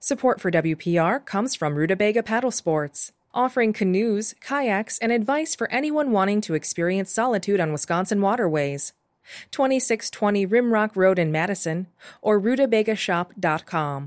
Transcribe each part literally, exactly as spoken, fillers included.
Support for W P R comes from Rutabaga Paddle Sports, offering canoes, kayaks, and advice for anyone wanting to experience solitude on Wisconsin waterways. twenty-six twenty Rimrock Road in Madison or rutabaga shop dot com.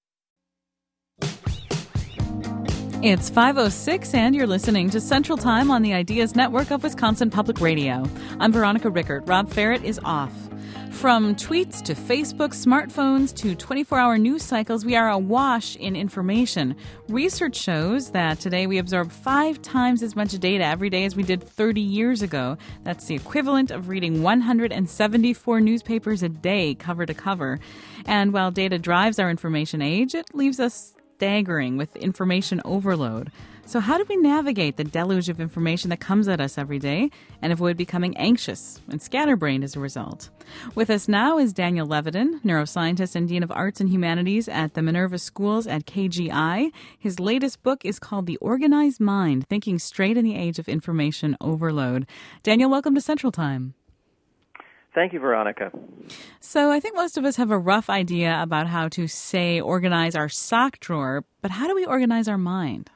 It's five oh six and you're listening to Central Time on the Ideas Network of Wisconsin Public Radio. I'm Veronica Rickert. Rob Ferret is off. From tweets to Facebook, smartphones to twenty-four hour news cycles, we are awash in information. Research shows that today we absorb five times as much data every day as we did thirty years ago. That's the equivalent of reading one hundred seventy-four newspapers a day, cover to cover. And while data drives our information age, it leaves us staggering with information overload. So how do we navigate the deluge of information that comes at us every day and avoid becoming anxious and scatterbrained as a result? With us now is Daniel Levitin, neuroscientist and Dean of Arts and Humanities at the Minerva Schools at K G I. His latest book is called The Organized Mind, Thinking Straight in the Age of Information Overload. Daniel, welcome to Central Time. Thank you, Veronica. So I think most of us have a rough idea about how to, say, organize our sock drawer, but how do we organize our mind?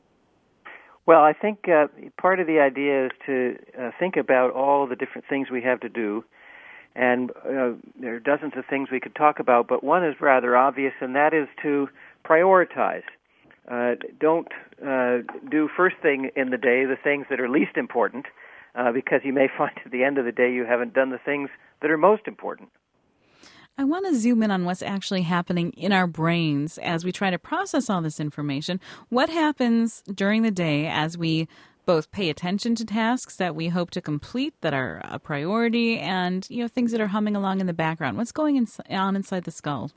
Well, I think uh, part of the idea is to uh, think about all the different things we have to do, and uh, there are dozens of things we could talk about, but one is rather obvious, and that is to prioritize. Uh, don't uh, do first thing in the day the things that are least important, uh, because you may find at the end of the day you haven't done the things that are most important. I want to zoom in on what's actually happening in our brains as we try to process all this information. What happens during the day as we both pay attention to tasks that we hope to complete that are a priority and, you know, things that are humming along in the background? What's going in, on inside the skull?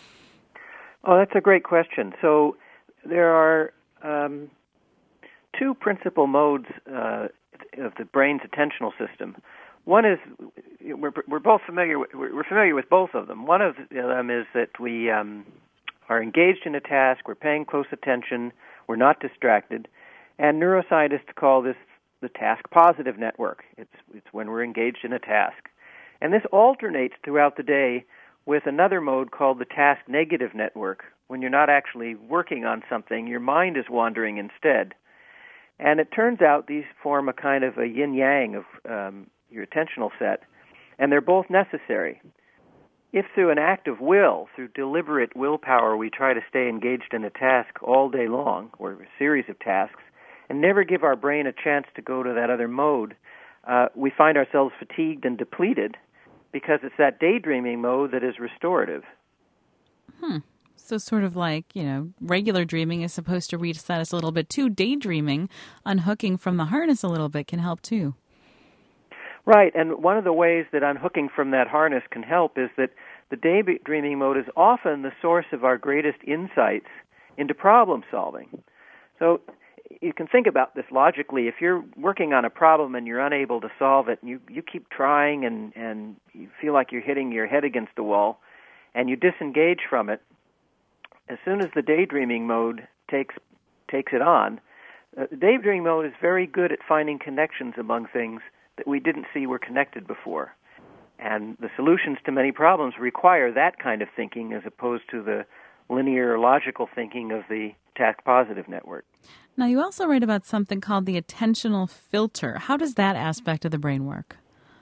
Oh, that's a great question. So there are um, two principal modes uh, of the brain's attentional system. One is we're we're both familiar with, we're familiar with both of them. One of them is that we um, are engaged in a task, we're paying close attention, we're not distracted, and neuroscientists call this the task positive network. It's it's when we're engaged in a task, and this alternates throughout the day with another mode called the task negative network. When you're not actually working on something, your mind is wandering instead, and it turns out these form a kind of a yin-yang of um, your attentional set, and they're both necessary. If through an act of will, through deliberate willpower, we try to stay engaged in a task all day long, or a series of tasks, and never give our brain a chance to go to that other mode, uh, we find ourselves fatigued and depleted because it's that daydreaming mode that is restorative. Hmm. So sort of like, you know, regular dreaming is supposed to reset us a little bit too. Daydreaming, unhooking from the harness a little bit, can help too. Right, and one of the ways that unhooking from that harness can help is that the daydreaming mode is often the source of our greatest insights into problem solving. So you can think about this logically. If you're working on a problem and you're unable to solve it, and you, you keep trying and, and you feel like you're hitting your head against the wall, and you disengage from it, as soon as the daydreaming mode takes takes it on, uh, the daydreaming mode is very good at finding connections among things that we didn't see were connected before. And the solutions to many problems require that kind of thinking as opposed to the linear logical thinking of the task positive network. Now, you also write about something called the attentional filter. How does that aspect of the brain work?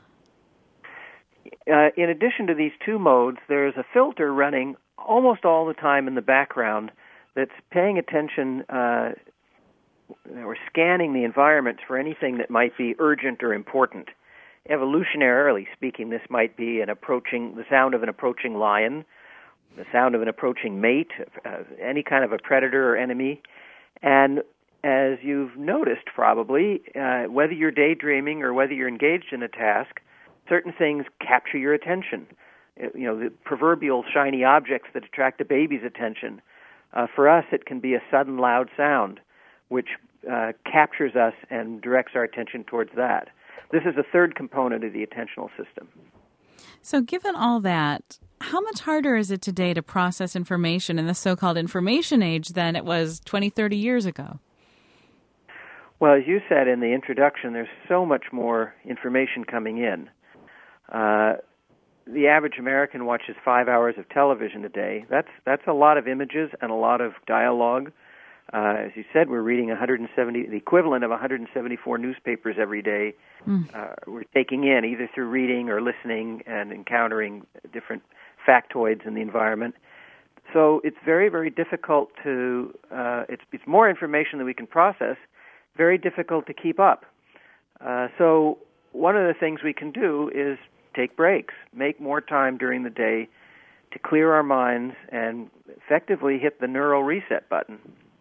Uh, in addition to these two modes, there's a filter running almost all the time in the background that's paying attention uh, or scanning the environment for anything that might be urgent or important. Evolutionarily speaking, this might be an approaching, the sound of an approaching lion, the sound of an approaching mate, uh, any kind of a predator or enemy. And as you've noticed probably, uh, whether you're daydreaming or whether you're engaged in a task, certain things capture your attention. You know, the proverbial shiny objects that attract a baby's attention. Uh, for us, it can be a sudden loud sound, which uh, captures us and directs our attention towards that. This is a third component of the attentional system. So given all that, how much harder is it today to process information in the so-called information age than it was twenty, thirty years ago? Well, as you said in the introduction, there's so much more information coming in. Uh, the average American watches five hours of television a day. That's that's a lot of images and a lot of dialogue. Uh, as you said, we're reading one hundred seventy, the equivalent of one hundred seventy-four newspapers every day. Mm. Uh, we're taking in either through reading or listening and encountering different factoids in the environment. So it's very, very difficult to. Uh, it's it's more information than we can process. Very difficult to keep up. Uh, so one of the things we can do is take breaks, make more time during the day to clear our minds and effectively hit the neural reset button.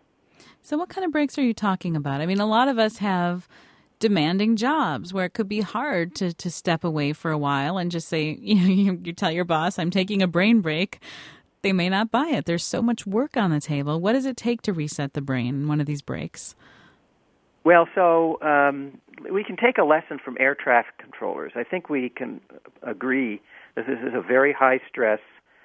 So what kind of breaks are you talking about? I mean, a lot of us have demanding jobs where it could be hard to, to step away for a while and just say, you know, you, you tell your boss, I'm taking a brain break. They may not buy it. There's so much work on the table. What does it take to reset the brain in one of these breaks? Well, so um, we can take a lesson from air traffic controllers. I think we can agree that this is a very high-stress,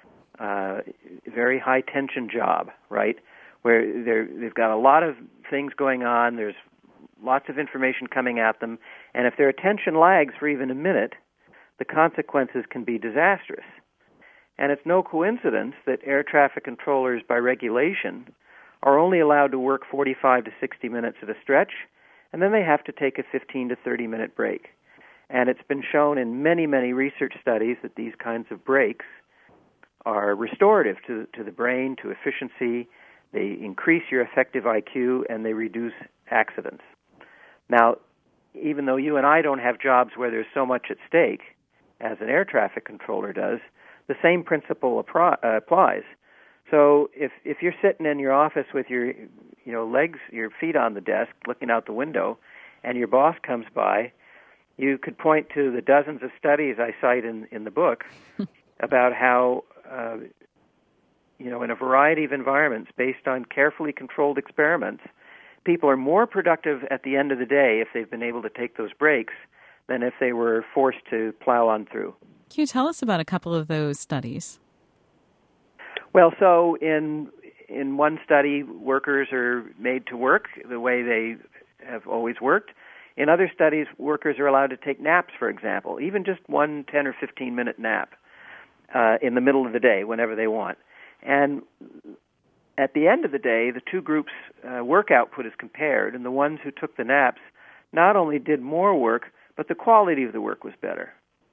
uh, very high-tension job, right, where they've got a lot of things going on, there's lots of information coming at them, and if their attention lags for even a minute, the consequences can be disastrous. And it's no coincidence that air traffic controllers, by regulation, are only allowed to work forty-five to sixty minutes at a stretch, and then they have to take a fifteen to thirty minute break. And it's been shown in many, many research studies that these kinds of breaks are restorative to, to the brain, to efficiency. They increase your effective I Q, and they reduce accidents. Now, even though you and I don't have jobs where there's so much at stake, as an air traffic controller does, the same principle appro- uh, applies. So if if you're sitting in your office with your you know legs, your feet on the desk, looking out the window, and your boss comes by, you could point to the dozens of studies I cite in, in the book about how uh, you know in a variety of environments based on carefully controlled experiments, people are more productive at the end of the day if they've been able to take those breaks than if they were forced to plow on through. Can you tell us about a couple of those studies? Well, so in in one study, workers are made to work the way they have always worked. In other studies, workers are allowed to take naps, for example, even just one ten or fifteen minute nap uh, in the middle of the day, whenever they want. And at the end of the day, the two groups' uh, work output is compared, and the ones who took the naps not only did more work, but the quality of the work was better.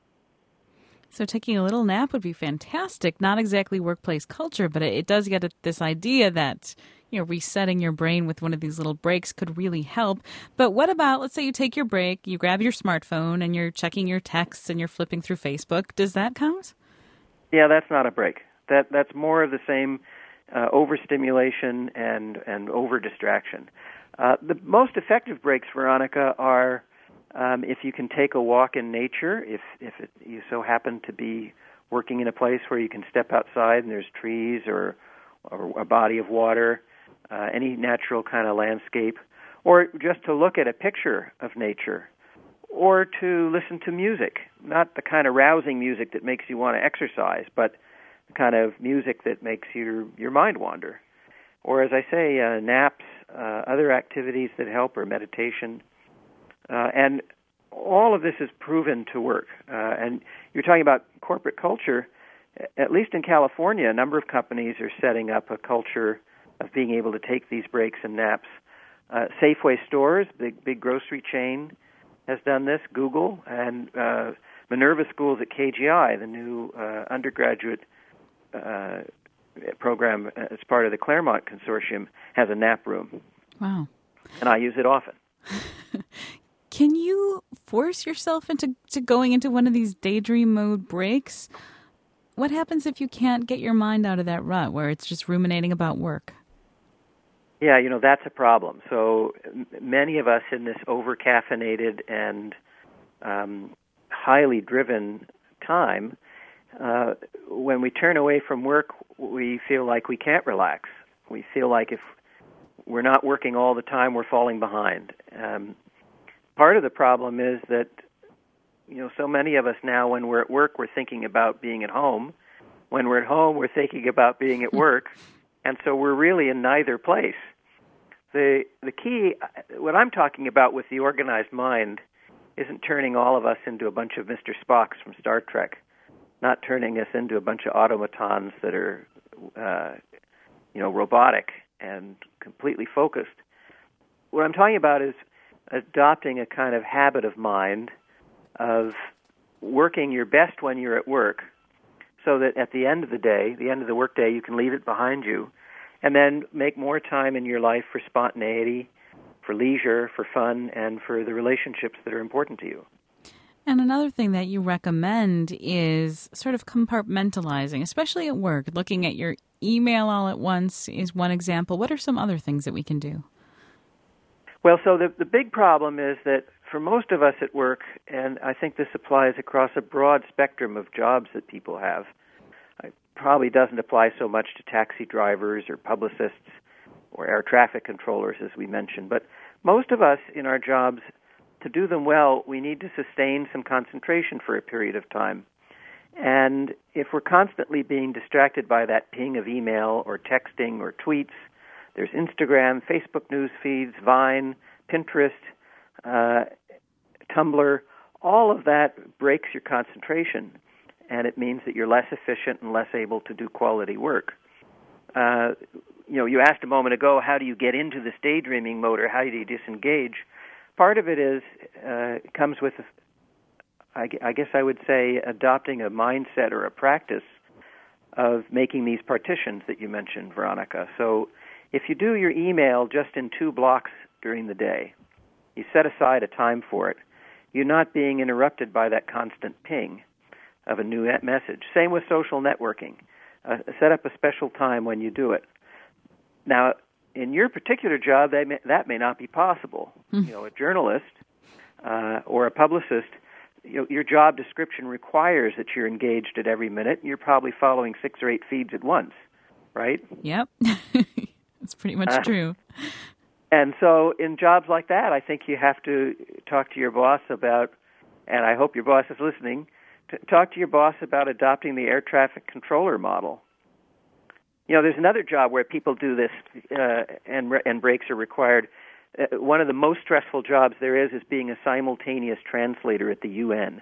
So taking a little nap would be fantastic. Not exactly workplace culture, but it, it does get at this idea that, you know, resetting your brain with one of these little breaks could really help. But what about, let's say you take your break, you grab your smartphone, and you're checking your texts, and you're flipping through Facebook. Does that count? Yeah, that's not a break. That That's more of the same uh, overstimulation and, and over-distraction. Uh, the most effective breaks, Veronica, are Um, if you can take a walk in nature, if if it, you so happen to be working in a place where you can step outside and there's trees or, or a body of water, uh, any natural kind of landscape, or just to look at a picture of nature, or to listen to music, not the kind of rousing music that makes you want to exercise, but the kind of music that makes your, your mind wander. Or, as I say, uh, naps, uh, other activities that help, or meditation. Uh, and all of this is proven to work. Uh, and you're talking about corporate culture. At least in California, a number of companies are setting up a culture of being able to take these breaks and naps. Uh, Safeway stores, big big grocery chain, has done this. Google and uh, Minerva Schools at K G I, the new uh, undergraduate uh, program as part of the Claremont Consortium, has a nap room. Wow. And I use it often. Can you force yourself into to going into one of these daydream mode breaks? What happens if you can't get your mind out of that rut where it's just ruminating about work? Yeah, you know, that's a problem. So m- many of us in this over-caffeinated and um, highly driven time, uh, when we turn away from work, we feel like we can't relax. We feel like if we're not working all the time, we're falling behind. Um, part of the problem is that, you know, so many of us now, when we're at work, we're thinking about being at home. When we're at home, we're thinking about being at work. And so we're really in neither place. The the key, what I'm talking about with the organized mind, isn't turning all of us into a bunch of Mister Spocks from Star Trek. not turning us into a bunch of automatons that are, uh, you know, robotic and completely focused. What I'm talking about is adopting a kind of habit of mind of working your best when you're at work, so that at the end of the day, the end of the workday, you can leave it behind you, and then make more time in your life for spontaneity, for leisure, for fun, and for the relationships that are important to you. And another thing that you recommend is sort of compartmentalizing, especially at work. Looking at your email all at once is one example. What are some other things that we can do? Well, so the, the big problem is that for most of us at work, and I think this applies across a broad spectrum of jobs that people have, it probably doesn't apply so much to taxi drivers or publicists or air traffic controllers, as we mentioned, but most of us in our jobs, to do them well, we need to sustain some concentration for a period of time. And if we're constantly being distracted by that ping of email or texting or tweets, there's Instagram, Facebook news feeds, Vine, Pinterest, uh, Tumblr. All of that breaks your concentration, and it means that you're less efficient and less able to do quality work. Uh, you know, you asked a moment ago, how do you get into this daydreaming mode, or how do you disengage? Part of it is uh, comes with, I, I guess I would say, adopting a mindset or a practice of making these partitions that you mentioned, Veronica. So if you do your email just in two blocks during the day, you set aside a time for it, you're not being interrupted by that constant ping of a new message. Same with social networking. Uh, set up a special time when you do it. Now, in your particular job, that may, that may not be possible. Mm. You know, a journalist uh, or a publicist, you know, your job description requires that you're engaged at every minute. You're probably following six or eight feeds at once, right? Yep. That's pretty much uh, true. And so in jobs like that, I think you have to talk to your boss about, and I hope your boss is listening, to talk to your boss about adopting the air traffic controller model. You know, there's another job where people do this, uh, and and breaks are required. Uh, one of the most stressful jobs there is is being a simultaneous translator at the U N.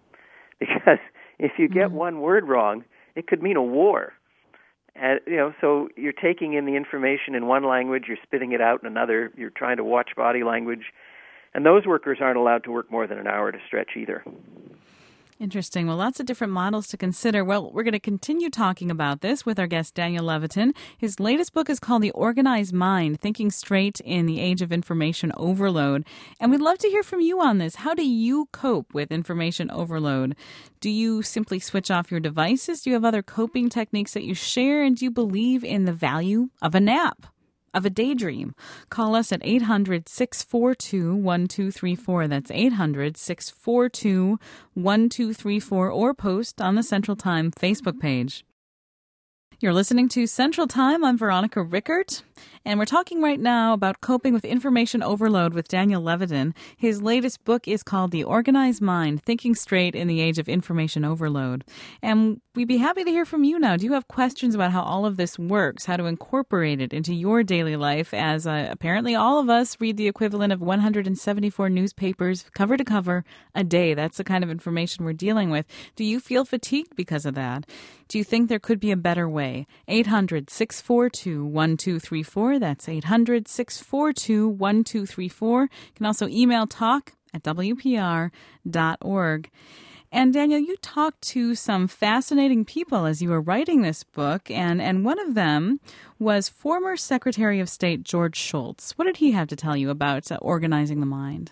Because if you get mm-hmm. one word wrong, it could mean a war. And, you know, so you're taking in the information in one language, you're spitting it out in another, you're trying to watch body language. And those workers aren't allowed to work more than an hour to stretch either. Interesting. Well, lots of different models to consider. Well, we're going to continue talking about this with our guest, Daniel Levitin. His latest book is called The Organized Mind, Thinking Straight in the Age of Information Overload. And we'd love to hear from you on this. How do you cope with information overload? Do you simply switch off your devices? Do you have other coping techniques that you share? And do you believe in the value of a nap? Of a daydream? Call us at eight hundred, six four two, one two three four. That's eight hundred, six four two, one two three four, or post on the Central Time Facebook page. You're listening to Central Time. I'm Veronica Rickert, and we're talking right now about coping with information overload with Daniel Levitin. His latest book is called The Organized Mind, Thinking Straight in the Age of Information Overload. And we'd be happy to hear from you now. Do you have questions about how all of this works, how to incorporate it into your daily life, as uh, apparently all of us read the equivalent of one hundred seventy-four newspapers cover to cover a day? That's the kind of information we're dealing with. Do you feel fatigued because of that? Do you think there could be a better way? eight hundred, six four two, one two three four. That's eight hundred, six four two, one two three four. You can also email talk at w p r dot org. And Daniel, you talked to some fascinating people as you were writing this book, and, and one of them was former Secretary of State George Shultz. What did he have to tell you about uh, organizing the mind?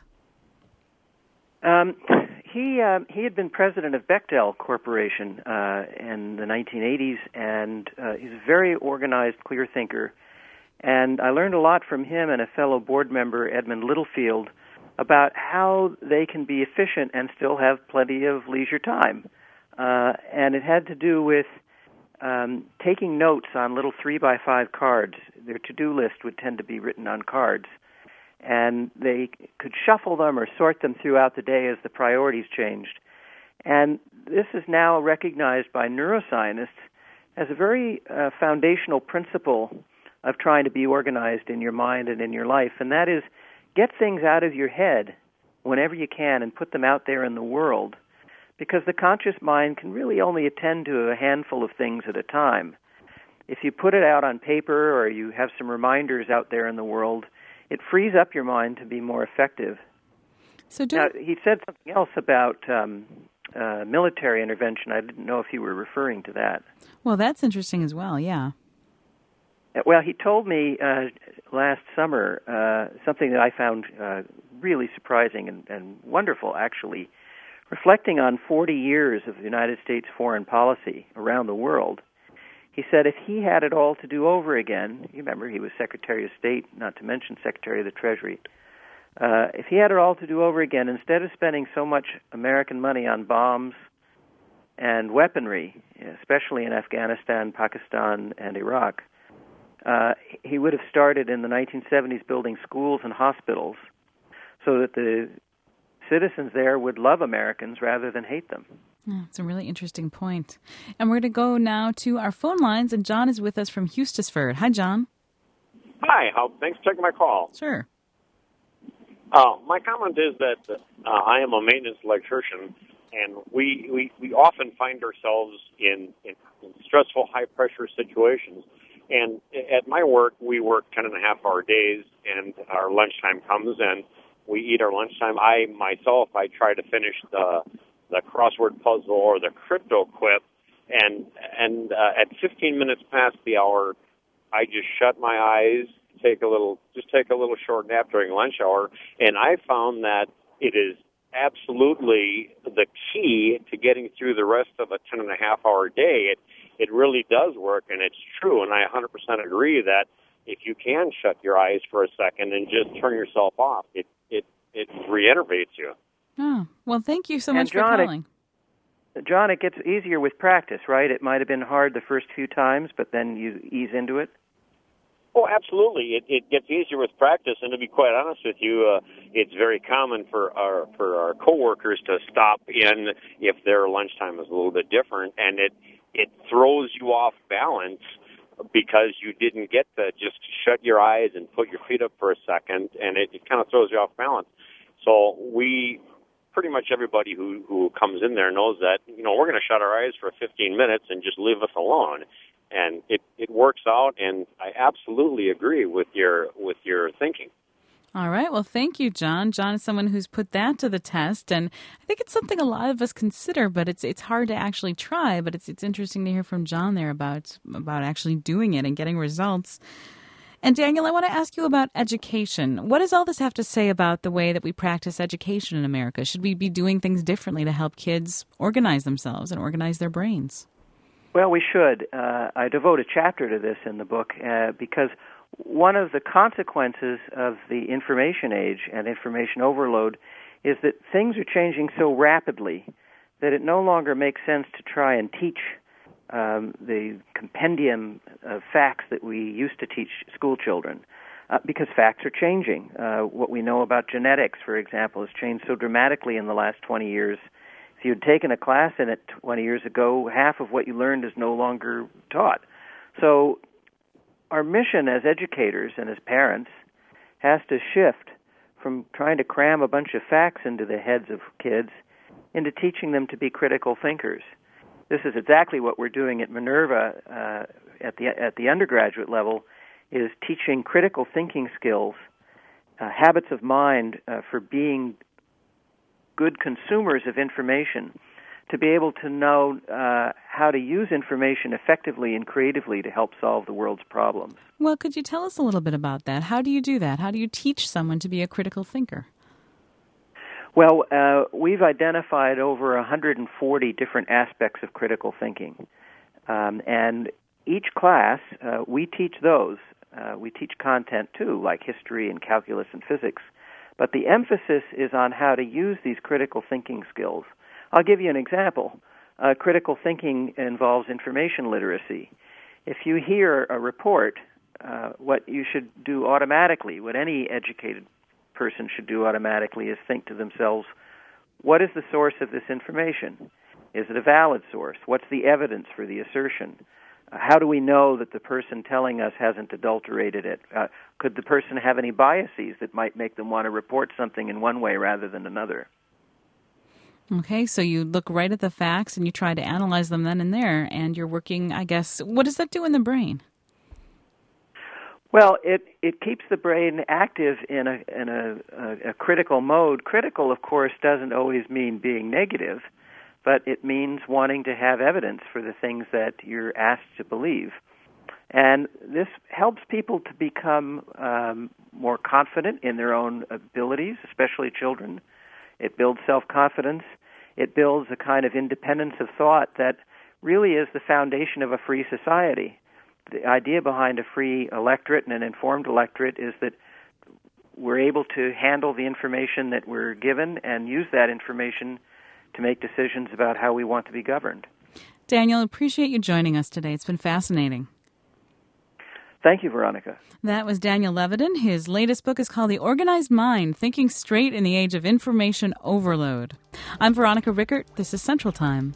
Um, he um, he had been president of Bechtel Corporation uh, in the nineteen eighties, and uh, he's a very organized, clear thinker. And I learned a lot from him and a fellow board member, Edmund Littlefield, about how they can be efficient and still have plenty of leisure time. Uh, and it had to do with um, taking notes on little three by five cards. Their to-do list would tend to be written on cards. And they could shuffle them or sort them throughout the day as the priorities changed. And this is now recognized by neuroscientists as a very uh, foundational principle of trying to be organized in your mind and in your life, and that is get things out of your head whenever you can and put them out there in the world, because the conscious mind can really only attend to a handful of things at a time. If you put it out on paper or you have some reminders out there in the world, it frees up your mind to be more effective. So do now, he said something else about um, uh, military intervention. I didn't know if you were referring to that. Well, that's interesting as well, yeah. Well, he told me uh, last summer uh, something that I found uh, really surprising and, and wonderful, actually. Reflecting on forty years of United States foreign policy around the world, he said if he had it all to do over again, you remember he was Secretary of State, not to mention Secretary of the Treasury, uh, if he had it all to do over again, instead of spending so much American money on bombs and weaponry, especially in Afghanistan, Pakistan, and Iraq, uh, he would have started in the nineteen seventies building schools and hospitals so that the citizens there would love Americans rather than hate them. Oh, it's a really interesting point. And we're going to go now to our phone lines, and John is with us from Hustisford. Hi, John. Hi, how, thanks for taking my call. Sure. Uh, my comment is that uh, I am a maintenance electrician, and we, we, we often find ourselves in, in, in stressful, high-pressure situations. And at my work, we work ten and a half hour days, and our lunchtime comes, and we eat our lunchtime. I, myself, I try to finish the the crossword puzzle or the crypto quip, and and uh, at fifteen minutes past the hour, I just shut my eyes, take a little, just take a little short nap during lunch hour, and I found that it is absolutely the key to getting through the rest of a ten and a half hour day. It it really does work, and it's true, and I one hundred percent agree that if you can shut your eyes for a second and just turn yourself off, it it it reinnervates you. Oh, well, thank you so And much John, for calling. It, John, it gets easier with practice, right? It might have been hard the first few times, but then you ease into it. Oh, absolutely. It, it gets easier with practice, and to be quite honest with you, uh, it's very common for our for our coworkers to stop in if their lunchtime is a little bit different, and it it throws you off balance because you didn't get to just shut your eyes and put your feet up for a second, and it, it kind of throws you off balance. So we, pretty much everybody who, who comes in there knows that, you know, we're going to shut our eyes for fifteen minutes and just leave us alone. And it, it works out, and I absolutely agree with your with your thinking. All right. Well, thank you, John. John is someone who's put that to the test, and I think it's something a lot of us consider, but it's it's hard to actually try. But it's it's interesting to hear from John there about about actually doing it and getting results. And Daniel, I want to ask you about education. What does all this have to say about the way that we practice education in America? Should we be doing things differently to help kids organize themselves and organize their brains? Well, we should. Uh, I devote a chapter to this in the book uh, because one of the consequences of the information age and information overload is that things are changing so rapidly that it no longer makes sense to try and teach um, the compendium of facts that we used to teach school children uh, because facts are changing. Uh, what we know about genetics, for example, has changed so dramatically in the last twenty years. If you'd taken a class in it twenty years ago, half of what you learned is no longer taught. So our mission as educators and as parents has to shift from trying to cram a bunch of facts into the heads of kids into teaching them to be critical thinkers. This is exactly what we're doing at Minerva uh, at the at the undergraduate level, is teaching critical thinking skills, uh, habits of mind uh, for being good consumers of information, to be able to know uh, how to use information effectively and creatively to help solve the world's problems. Well, could you tell us a little bit about that? How do you do that? How do you teach someone to be a critical thinker? Well, uh, we've identified over one hundred forty different aspects of critical thinking. Um, and each class, uh, we teach those. Uh, we teach content, too, like history and calculus and physics. But the emphasis is on how to use these critical thinking skills. I'll give you an example. Uh, critical thinking involves information literacy. If you hear a report, uh, what you should do automatically, what any educated person should do automatically, is think to themselves, what is the source of this information? Is it a valid source? What's the evidence for the assertion? Uh, how do we know that the person telling us hasn't adulterated it? Uh, could the person have any biases that might make them want to report something in one way rather than another? Okay, so you look right at the facts and you try to analyze them then and there, and you're working, I guess, what does that do in the brain? Well, it, it keeps the brain active in a in a, a, a critical mode. Critical, of course, doesn't always mean being negative, but it means wanting to have evidence for the things that you're asked to believe. And this helps people to become um, more confident in their own abilities, especially children. It builds self-confidence. It builds a kind of independence of thought that really is the foundation of a free society. The idea behind a free electorate and an informed electorate is that we're able to handle the information that we're given and use that information to make decisions about how we want to be governed. Daniel, appreciate you joining us today. It's been fascinating. Thank you, Veronica. That was Daniel Levitin. His latest book is called The Organized Mind, Thinking Straight in the Age of Information Overload. I'm Veronica Rickert. This is Central Time.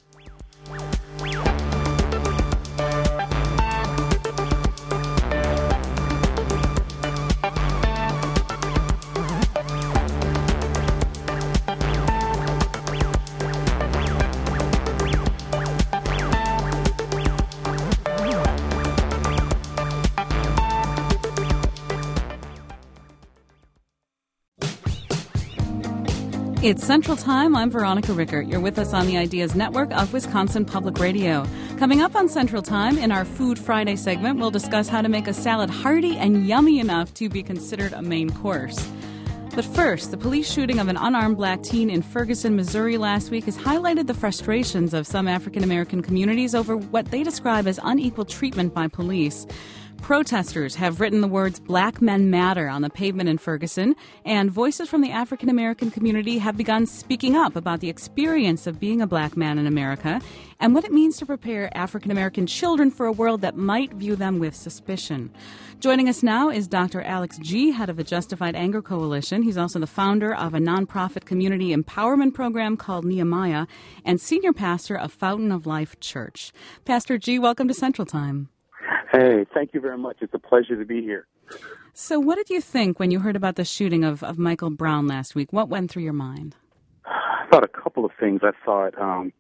It's Central Time. I'm Veronica Rickert. You're with us on the Ideas Network of Wisconsin Public Radio. Coming up on Central Time, in our Food Friday segment, we'll discuss how to make a salad hearty and yummy enough to be considered a main course. But first, the police shooting of an unarmed black teen in Ferguson, Missouri last week has highlighted the frustrations of some African-American communities over what they describe as unequal treatment by police. Protesters have written the words "Black Men Matter" on the pavement in Ferguson, and voices from the African-American community have begun speaking up about the experience of being a black man in America and what it means to prepare African-American children for a world that might view them with suspicion. Joining us now is Doctor Alex Gee, head of the Justified Anger Coalition. He's also the founder of a nonprofit community empowerment program called Nehemiah and senior pastor of Fountain of Life Church. Pastor Gee, welcome to Central Time. Hey, thank you very much. It's a pleasure to be here. So what did you think when you heard about the shooting of, of Michael Brown last week? What went through your mind? I thought a couple of things. I thought, um,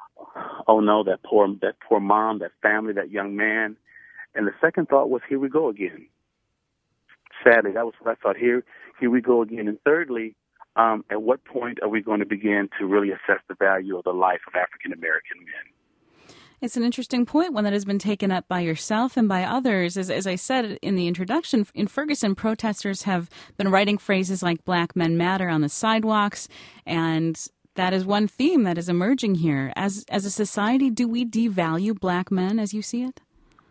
oh no, that poor that poor mom, that family, that young man. And the second thought was, here we go again. Sadly, that was what I thought. Here, here we go again. And thirdly, um, at what point are we going to begin to really assess the value of the life of African American men? It's an interesting point, one that has been taken up by yourself and by others. As, as I said in the introduction, in Ferguson, protesters have been writing phrases like "Black Men Matter" on the sidewalks, and that is one theme that is emerging here. As as a society, do we devalue black men as you see it?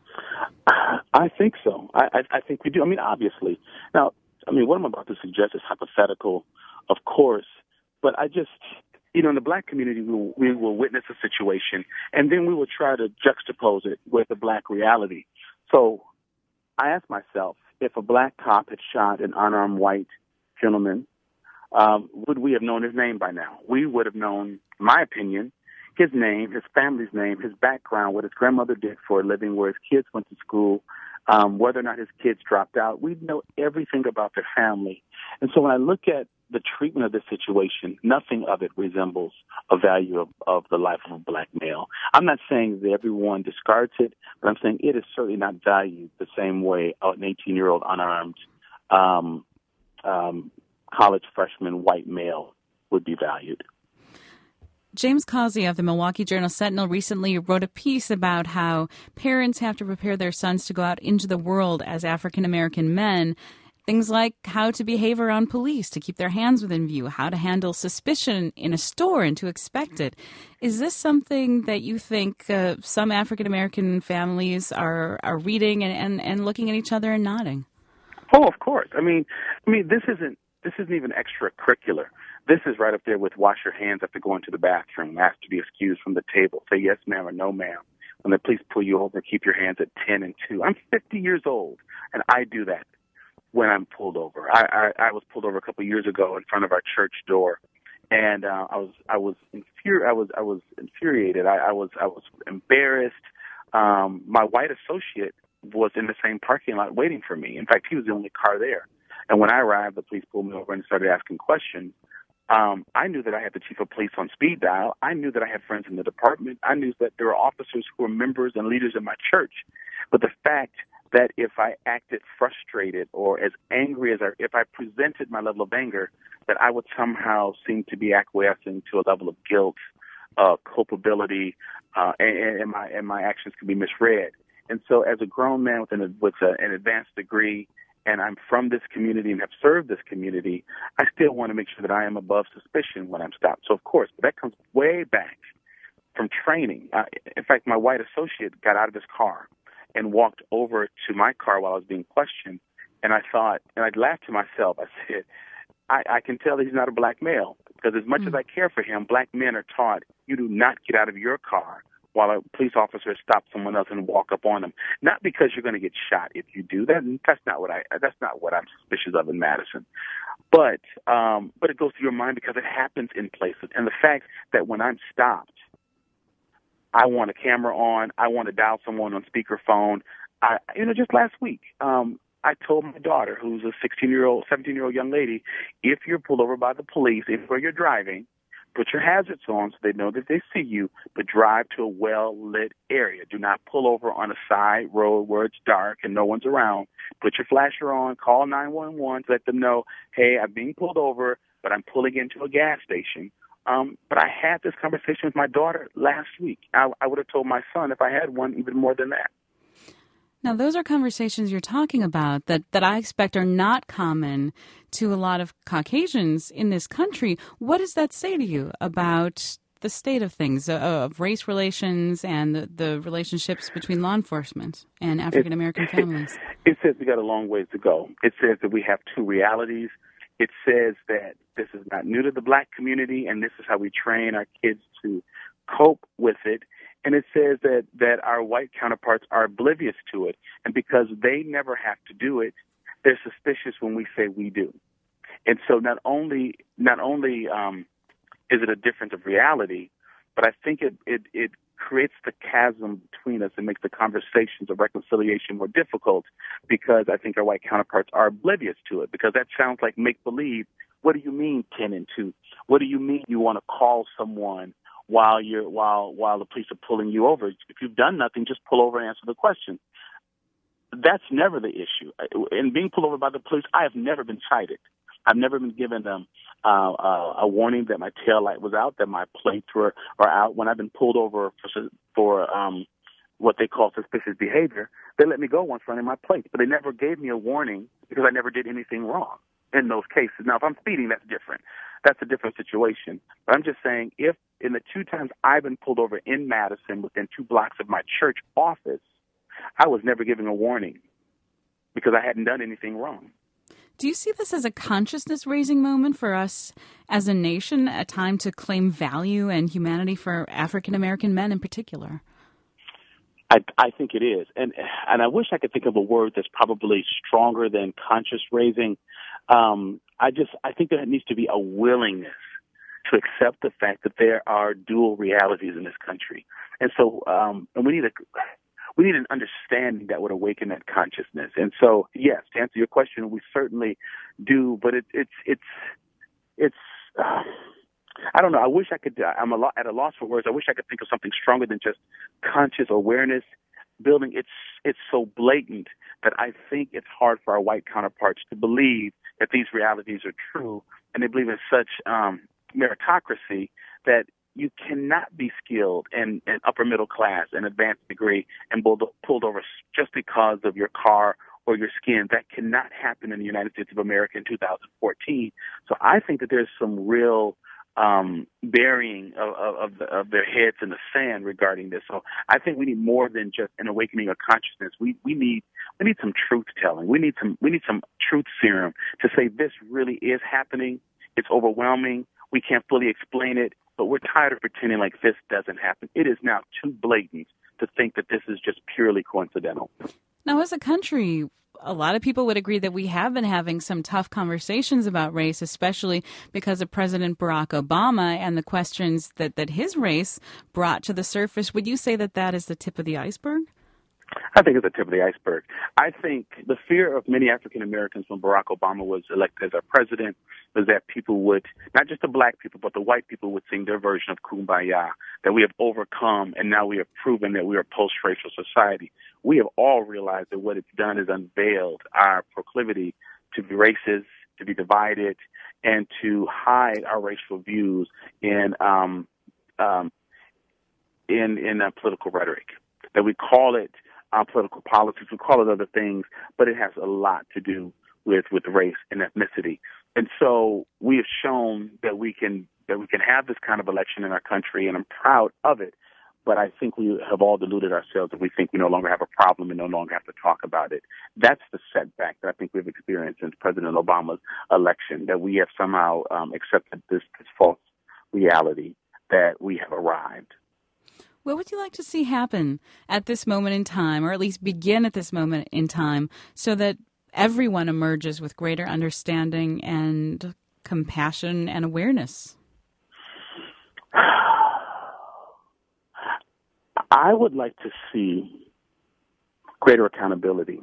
I think so. I, I, I think we do. I mean, obviously. Now, I mean, what I'm about to suggest is hypothetical, of course, but I just... You know, in the black community, we will, we will witness a situation, and then we will try to juxtapose it with the black reality. So I asked myself, if a black cop had shot an unarmed white gentleman, um, would we have known his name by now? We would have known, in my opinion, his name, his family's name, his background, what his grandmother did for a living, where his kids went to school, um, whether or not his kids dropped out. We'd know everything about their family. And so when I look at the treatment of this situation, nothing of it resembles a value of, of the life of a black male. I'm not saying that everyone discards it, but I'm saying it is certainly not valued the same way an eighteen-year-old unarmed um, um, college freshman white male would be valued. James Causey of the Milwaukee Journal-Sentinel recently wrote a piece about how parents have to prepare their sons to go out into the world as African-American men. Things like how to behave around police, to keep their hands within view, how to handle suspicion in a store and to expect it. Is this something that you think uh, some African-American families are, are reading and, and, and looking at each other and nodding? Oh, of course. I mean, I mean, this isn't this isn't even extracurricular. This is right up there with wash your hands after going to the bathroom, ask to be excused from the table, say yes, ma'am, or no, ma'am. When the police pull you over, keep your hands at ten and two. I'm fifty years old, and I do that when I'm pulled over. I, I, I was pulled over a couple of years ago in front of our church door, and uh, I was I was infuri- I was I was infuriated. I, I was I was embarrassed. Um, my white associate was in the same parking lot waiting for me. In fact, he was the only car there. And when I arrived, the police pulled me over and started asking questions. Um, I knew that I had the chief of police on speed dial. I knew that I had friends in the department. I knew that there were officers who were members and leaders in my church. But the fact that if I acted frustrated or as angry as I, if I presented my level of anger, that I would somehow seem to be acquiescing to a level of guilt, uh, culpability, uh, and, and my and my actions could be misread. And so, as a grown man with an with a, an advanced degree, and I'm from this community and have served this community, I still want to make sure that I am above suspicion when I'm stopped. So, of course, but that comes way back from training. Uh, in fact, my white associate got out of his car and walked over to my car while I was being questioned, and I thought, and I laughed to myself. I said, I, I can tell that he's not a black male, because as much mm. as I care for him, black men are taught you do not get out of your car while a police officer stops someone else and walk up on them. Not because you're going to get shot if you do that. That's not what I. That's not what I'm suspicious of in Madison. But um, but it goes through your mind because it happens in places, and the fact that when I'm stopped, I want a camera on. I want to dial someone on speakerphone. I, you know, just last week, um, I told my daughter, who's a sixteen-year-old, seventeen-year-old young lady, if you're pulled over by the police, if where you're driving, put your hazards on so they know that they see you, but drive to a well-lit area. Do not pull over on a side road where it's dark and no one's around. Put your flasher on. Call nine one one to let them know, hey, I'm being pulled over, but I'm pulling into a gas station. Um, but I had this conversation with my daughter last week. I, I would have told my son if I had one even more than that. Now, those are conversations you're talking about that, that I expect are not common to a lot of Caucasians in this country. What does that say to you about the state of things, uh, of race relations and the, the relationships between law enforcement and African-American it, families? It, it says we got a long ways to go. It says that we have two realities. It says that this is not new to the black community, and this is how we train our kids to cope with it. And it says that, that our white counterparts are oblivious to it. And because they never have to do it, they're suspicious when we say we do. And so not only not only um, is it a difference of reality, but I think it, it, it creates the chasm between us and makes the conversations of reconciliation more difficult, because I think our white counterparts are oblivious to it, because that sounds like make-believe. What do you mean ten and two? What do you mean you want to call someone while you're while while the police are pulling you over? If you've done nothing, just pull over and answer the question. That's never the issue. In being pulled over by the police, I have never been cited. I've never been given um, uh, uh, a warning that my tail light was out, that my plates were, were out. When I've been pulled over for, for um, what they call suspicious behavior, they let me go once running my plates. But they never gave me a warning because I never did anything wrong in those cases. Now, if I'm speeding, that's different. That's a different situation. But I'm just saying, if in the two times I've been pulled over in Madison within two blocks of my church office, I was never given a warning because I hadn't done anything wrong. Do you see this as a consciousness-raising moment for us as a nation, a time to claim value and humanity for African-American men in particular? I, I think it is. And and I wish I could think of a word that's probably stronger than conscious-raising. Um, I just I think there needs to be a willingness to accept the fact that there are dual realities in this country. And so um, and we need a we need an understanding that would awaken that consciousness. And so, yes, to answer your question, we certainly do. But it, it's it's it's uh, I don't know. I wish I could. I'm a lot, at a loss for words. I wish I could think of something stronger than just conscious awareness building. It's it's so blatant that I think it's hard for our white counterparts to believe that these realities are true, and they believe in such um, meritocracy that you cannot be skilled and, and upper middle class and advanced degree and pulled, pulled over just because of your car or your skin. That cannot happen in the United States of America in two thousand fourteen. So I think that there's some real um, burying of, of, of, the, of their heads in the sand regarding this. So I think we need more than just an awakening of consciousness. We we need we need some truth telling. We need some we need some truth serum to say this really is happening. It's overwhelming. We can't fully explain it, but we're tired of pretending like this doesn't happen. It is now too blatant to think that this is just purely coincidental. Now, as a country, a lot of people would agree that we have been having some tough conversations about race, especially because of President Barack Obama and the questions that, that his race brought to the surface. Would you say that that is the tip of the iceberg? I think it's the tip of the iceberg. I think the fear of many African Americans when Barack Obama was elected as our president was that people would, not just the black people, but the white people would sing their version of Kumbaya, that we have overcome and now we have proven that we are a post-racial society. We have all realized that what it's done is unveiled our proclivity to be racist, to be divided, and to hide our racial views in um, um, in, in uh, political rhetoric. That we call it our political politics, we call it other things, but it has a lot to do with, with race and ethnicity. And so we have shown that we can that we can have this kind of election in our country, and I'm proud of it. But I think we have all deluded ourselves if we think we no longer have a problem and no longer have to talk about it. That's the setback that I think we've experienced since President Obama's election, that we have somehow um, accepted this, this false reality that we have arrived. What would you like to see happen at this moment in time, or at least begin at this moment in time, so that everyone emerges with greater understanding and compassion and awareness? I would like to see greater accountability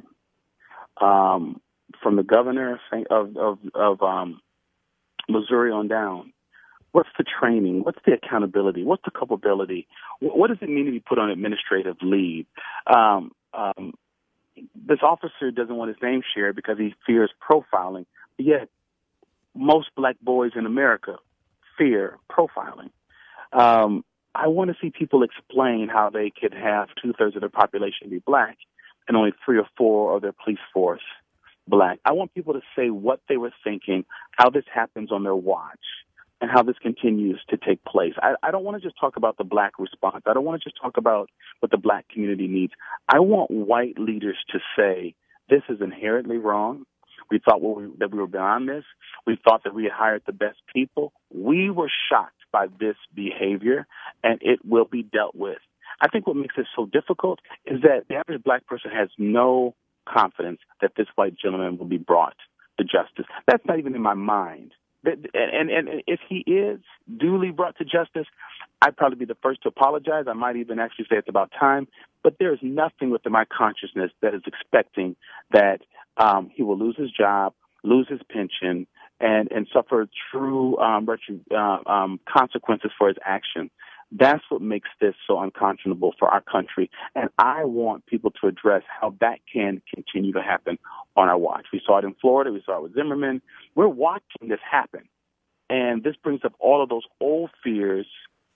um, from the governor of, of, of um, Missouri on down. What's the training? What's the accountability? What's the culpability? What does it mean to be put on administrative leave? Um, um, this officer doesn't want his name shared because he fears profiling. Yet most black boys in America fear profiling. Um, I want to see people explain how they could have two-thirds of their population be black and only three or four of their police force black. I want people to say what they were thinking, how this happens on their watch, and how this continues to take place. I, I don't want to just talk about the black response. I don't want to just talk about what the black community needs. I want white leaders to say, this is inherently wrong. We thought we, that we were beyond this. We thought that we had hired the best people. We were shocked by this behavior, and it will be dealt with. I think what makes it so difficult is that the average black person has no confidence that this white gentleman will be brought to justice. That's not even in my mind. And, and, and if he is duly brought to justice, I'd probably be the first to apologize. I might even actually say it's about time. But there is nothing within my consciousness that is expecting that um, he will lose his job, lose his pension, and, and suffer true um, retro, uh, um, consequences for his action. That's what makes this so unconscionable for our country. And I want people to address how that can continue to happen on our watch. We saw it in Florida. We saw it with Zimmerman. We're watching this happen. And this brings up all of those old fears,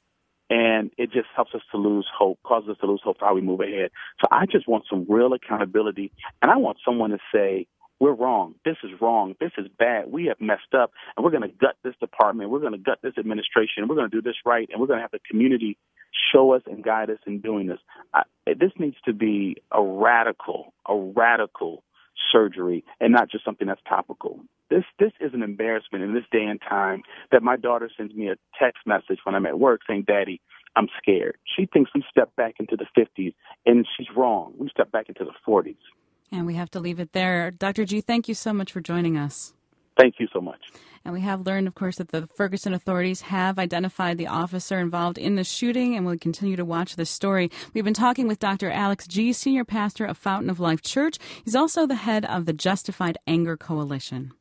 and it just helps us to lose hope, causes us to lose hope for how we move ahead. So I just want some real accountability, and I want someone to say, we're wrong. This is wrong. This is bad. We have messed up, and we're going to gut this department. We're going to gut this administration. We're going to do this right, and we're going to have the community show us and guide us in doing this. I, this needs to be a radical, a radical surgery, and not just something that's topical. This this is an embarrassment in this day and time that my daughter sends me a text message when I'm at work saying, Daddy, I'm scared. She thinks we stepped back into the fifties, and she's wrong. We stepped back into the forties. And we have to leave it there. Doctor G, thank you so much for joining us. Thank you so much. And we have learned, of course, that the Ferguson authorities have identified the officer involved in the shooting, and we'll continue to watch this story. We've been talking with Doctor Alex Gee, Senior Pastor of Fountain of Life Church. He's also the head of the Justified Anger Coalition.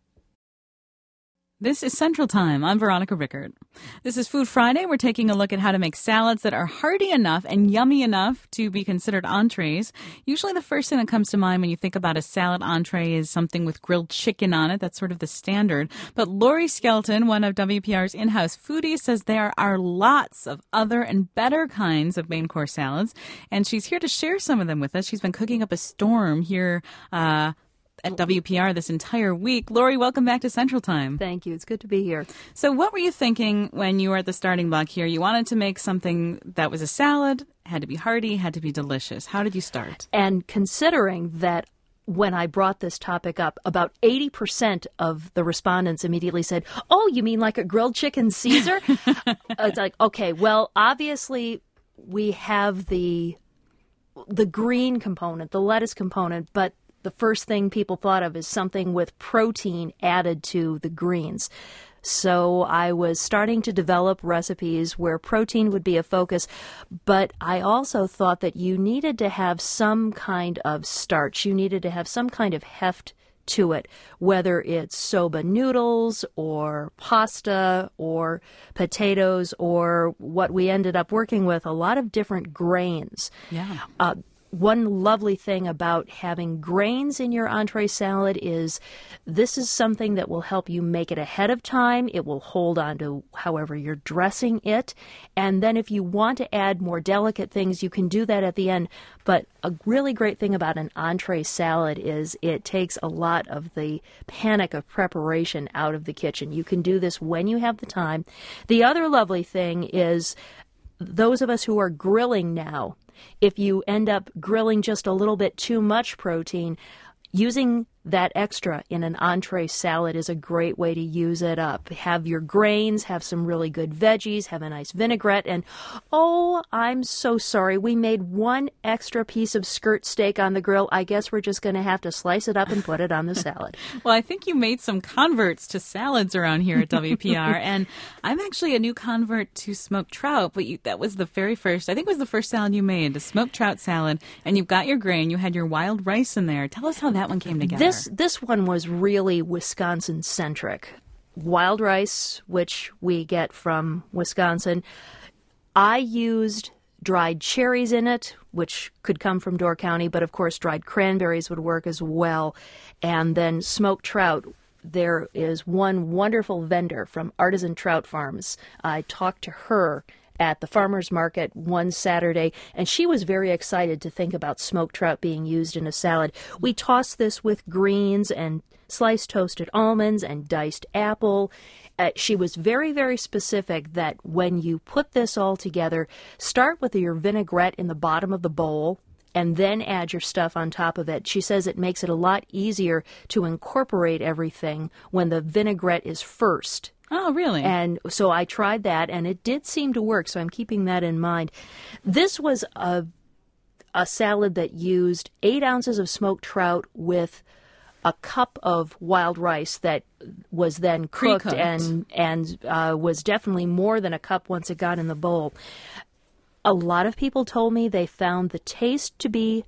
This is Central Time. I'm Veronica Rickert. This is Food Friday. We're taking a look at how to make salads that are hearty enough and yummy enough to be considered entrees. Usually the first thing that comes to mind when you think about a salad entree is something with grilled chicken on it. That's sort of the standard. But Lori Skelton, one of W P R's in-house foodies, says there are lots of other and better kinds of main course salads, and she's here to share some of them with us. She's been cooking up a storm here uh at W P R this entire week. Lori, welcome back to Central Time. Thank you. It's good to be here. So what were you thinking when you were at the starting block here? You wanted to make something that was a salad, had to be hearty, had to be delicious. How did you start? And considering that when I brought this topic up, about eighty percent of the respondents immediately said, oh, you mean like a grilled chicken Caesar? It's like, okay, well, obviously we have the the green component, the lettuce component, but the first thing people thought of is something with protein added to the greens. So I was starting to develop recipes where protein would be a focus, but I also thought that you needed to have some kind of starch. You needed to have some kind of heft to it, whether it's soba noodles or pasta or potatoes or what we ended up working with, a lot of different grains. Yeah. Uh, One lovely thing about having grains in your entree salad is this is something that will help you make it ahead of time. It will hold on to however you're dressing it. And then if you want to add more delicate things, you can do that at the end. But a really great thing about an entree salad is it takes a lot of the panic of preparation out of the kitchen. You can do this when you have the time. The other lovely thing is those of us who are grilling now, if you end up grilling just a little bit too much protein, using that extra in an entree salad is a great way to use it up. Have your grains, have some really good veggies, have a nice vinaigrette, and oh, I'm so sorry, we made one extra piece of skirt steak on the grill. I guess we're just going to have to slice it up and put it on the salad. Well, I think you made some converts to salads around here at W P R, and I'm actually a new convert to smoked trout, but you, that was the very first, I think it was the first salad you made, the smoked trout salad, and you've got your grain, you had your wild rice in there. Tell us how that one came together. This This one was really Wisconsin-centric. Wild rice, which we get from Wisconsin. I used dried cherries in it, which could come from Door County, but of course dried cranberries would work as well. And then smoked trout. There is one wonderful vendor from Artisan Trout Farms. I talked to her at the farmer's market one Saturday, and she was very excited to think about smoked trout being used in a salad. We tossed this with greens and sliced toasted almonds and diced apple. Uh, she was very, very specific that when you put this all together, start with your vinaigrette in the bottom of the bowl and then add your stuff on top of it. She says it makes it a lot easier to incorporate everything when the vinaigrette is first. Oh, really? And so I tried that, and it did seem to work, so I'm keeping that in mind. This was a a salad that used eight ounces of smoked trout with a cup of wild rice that was then cooked Pre-cooked. and, and uh, was definitely more than a cup once it got in the bowl. A lot of people told me they found the taste to be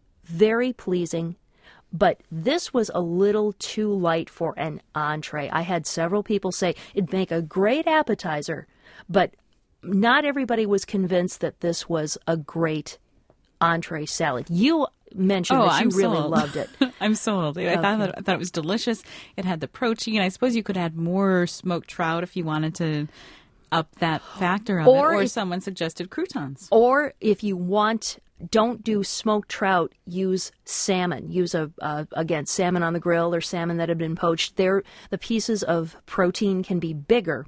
very pleasing, but this was a little too light for an entree. I had several people say it'd make a great appetizer, but not everybody was convinced that this was a great entree salad. You mentioned Oh, that you I'm really sold. loved it. I'm sold. I, Okay. thought, I thought it was delicious. It had the protein. I suppose you could add more smoked trout if you wanted to up that factor of Or it. Or if- someone suggested croutons. Or if you want, don't do smoked trout, use salmon. Use, a uh, again, salmon on the grill or salmon that had been poached. There, the pieces of protein can be bigger.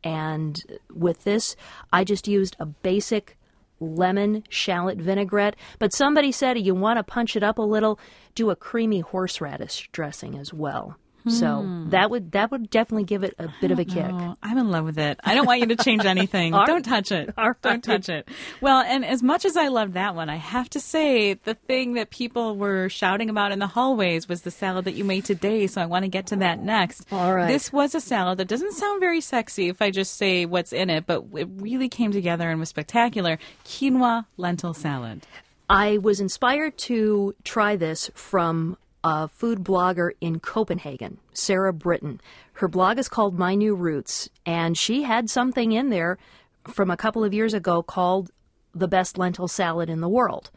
And with this, I just used a basic lemon shallot vinaigrette. But somebody said you want to punch it up a little, do a creamy horseradish dressing as well. So that would that would definitely give it a bit of a kick. Oh, I'm in love with it. I don't want you to change anything. All Don't touch it. All right. Don't touch it. Well, and as much as I loved that one, I have to say the thing that people were shouting about in the hallways was the salad that you made today. So I want to get to that next. All right. This was a salad that doesn't sound very sexy if I just say what's in it, but it really came together and was spectacular. Quinoa lentil salad. I was inspired to try this from a food blogger in Copenhagen, Sarah Britton. Her blog is called My New Roots, and she had something in there from a couple of years ago called the best lentil salad in the world.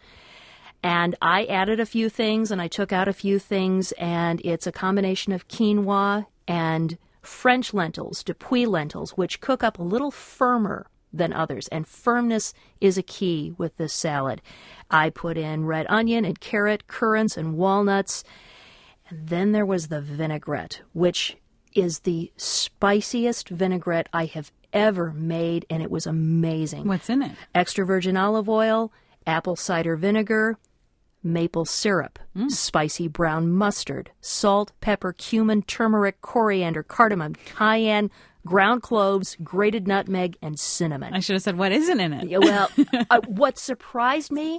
And I added a few things, and I took out a few things, and it's a combination of quinoa and French lentils, Depuis lentils, which cook up a little firmer than others, and firmness is a key with this salad. I put in red onion and carrot, currants and walnuts, and then there was the vinaigrette, which is the spiciest vinaigrette I have ever made, and it was amazing. What's in it? Extra virgin olive oil, apple cider vinegar, maple syrup, spicy brown mustard, salt, pepper, cumin, turmeric, coriander, cardamom, cayenne, ground cloves, grated nutmeg, and cinnamon. I should have said what isn't in it. Yeah, well, uh, what surprised me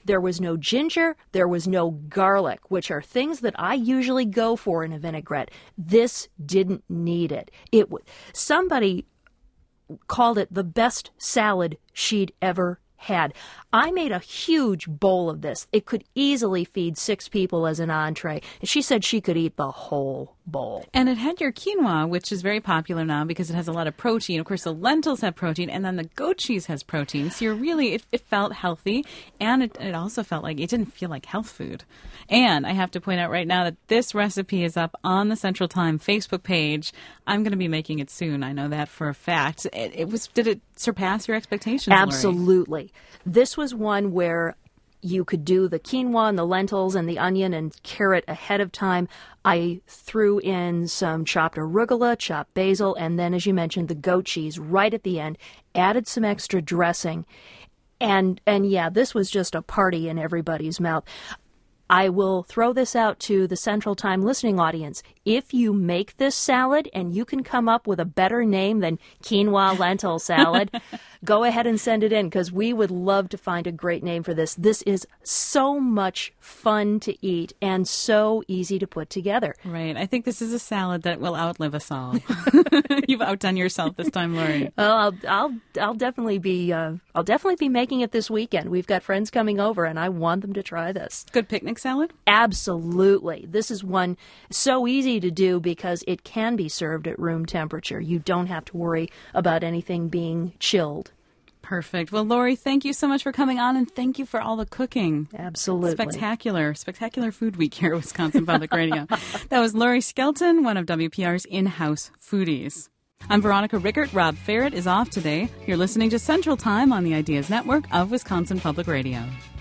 There was no ginger. There was no garlic, which are things that I usually go for in a vinaigrette. This didn't need it. It w- somebody called it the best salad she'd ever had. I made a huge bowl of this. It could easily feed six people as an entree. And she said she could eat the whole bowl. And it had your quinoa, which is very popular now because it has a lot of protein. Of course, the lentils have protein, and then the goat cheese has protein. So you're really, it, it felt healthy, and it, it also felt like, it didn't feel like health food. And I have to point out right now that this recipe is up on the Central Time Facebook page. I'm going to be making it soon. I know that for a fact. It, it was, did it surpass your expectations, Absolutely. Lori? This was one where you could do the quinoa and the lentils and the onion and carrot ahead of time. I threw in some chopped arugula, chopped basil, and then, as you mentioned, the goat cheese right at the end, added some extra dressing. And, and yeah, this was just a party in everybody's mouth. I will throw this out to the Central Time listening audience. If you make this salad and you can come up with a better name than quinoa lentil salad, go ahead and send it in, because we would love to find a great name for this. This is so much fun to eat and so easy to put together. Right. I think this is a salad that will outlive us all. You've outdone yourself this time, Lori. Well, I'll I'll I'll definitely be uh, I'll definitely be making it this weekend. We've got friends coming over, and I want them to try this. Good picnic salad? Absolutely. This is one so easy to do because it can be served at room temperature. You don't have to worry about anything being chilled. Perfect. Well, Lori, thank you so much for coming on, and thank you for all the cooking. Absolutely. Spectacular. Spectacular food week here at Wisconsin Public Radio. That was Lori Skelton, one of W P R's in-house foodies. I'm Veronica Rickert. Rob Ferret is off today. You're listening to Central Time on the Ideas Network of Wisconsin Public Radio.